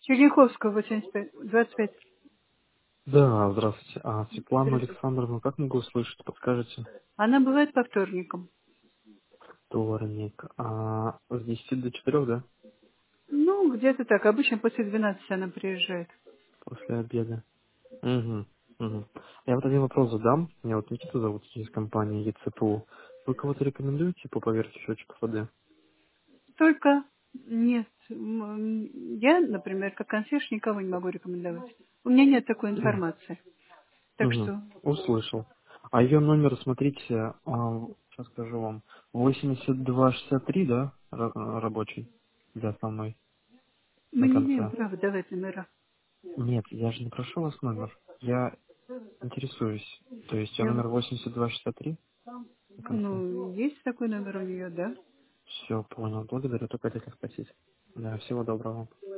Черняховского, 85, 25. Да, здравствуйте. А Светлану Александровну как могу услышать? Подскажете? Она бывает по вторникам. Вторник. С 10 до 4, да? Ну, где-то так. Обычно после 12 она приезжает. После обеда. Угу. Угу. Я вот один вопрос задам. Меня вот Никита зовут из компании ЕЦПУ. Вы кого-то рекомендуете по поверке счетчиков воды? Только нет. Я, например, как консьерж никого не могу рекомендовать. У меня нет такой информации. Так Угу. что Услышал. А ее номер, смотрите, сейчас скажу вам, 8263, да, рабочий, для основной, мы на не имеем конце. права давать номера. Нет, я же не прошу вас номер. Я интересуюсь. То есть я Я- номер 8263 на конце. Ну, есть такой номер у нее, да? Все, понял. Благодарю. Только хотел спросить. Да, всего доброго.